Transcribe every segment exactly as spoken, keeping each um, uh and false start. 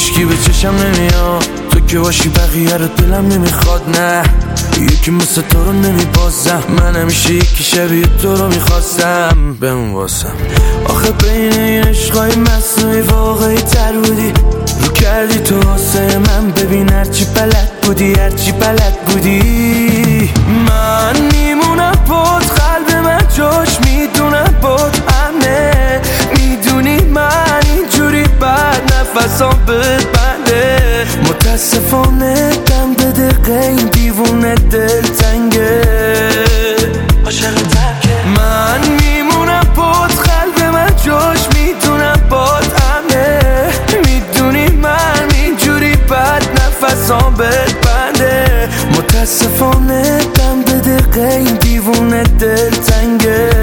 هیچکی به چشم نمیاد، تو که باشی بقیه رو دلم نمیخواد. نه یکی مثل تو رو نمیبازم، من همیشه یکی شبیه تو رو میخواستم بمون واسم. آخه بین این عشقای مصنوعی واقعی تر بودی، رو کردی تو واسه من. ببین هرچی بلد بودی، هرچی بلد بودی. من میمونم بود، قلب من جاش میدونم بود امنه. میدونی من اینجوری بعد نفسام بد بنده. متاسفانه دم به دقیقه این دیوونه دل تنگه، عاشق ترکه. من میمونم بود، قلب من جاش میدونم بود امنه. میدونی من اینجوری بعد نفسام بد بنده. متاسفانه دم به دقیقه این دیوونه دل تنگه.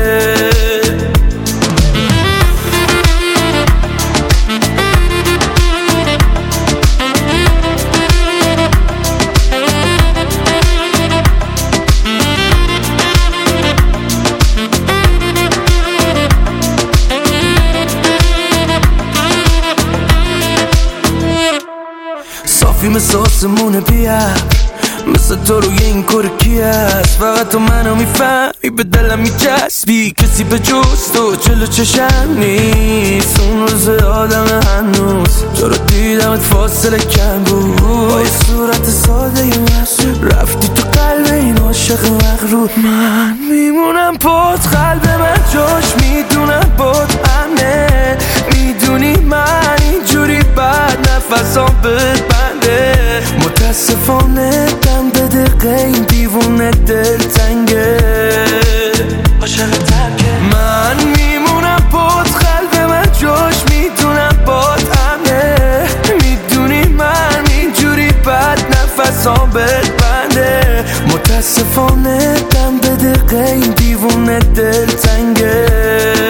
صافی مثل آسمون بیار، مثل تو روی این کار کی هست؟ فقط تو منو میفهمی، به دلم میچسبی. کسی به جز تو جلو چشم نیست. اون روز آدم هنوز تو رو دیدمت فاصله کم بود. با یه صورت ساده ی محسوب رفتی تو قلب این عاشق مغرور. من میمونم بود، قلب من جاش میدونم بود امنه. میدونی من اینجوری بعد نفسام بد بنده. متاسفانه دم به دقیقه این دیوونه دل تنگه، عاشق ترکه. من میمونم بود، قلب من جاش میدونم بود امنه. میدونی من اینجوری بعد نفسام بد بنده. متاسفانه دم به دقیقه این دیوونه دل تنگه.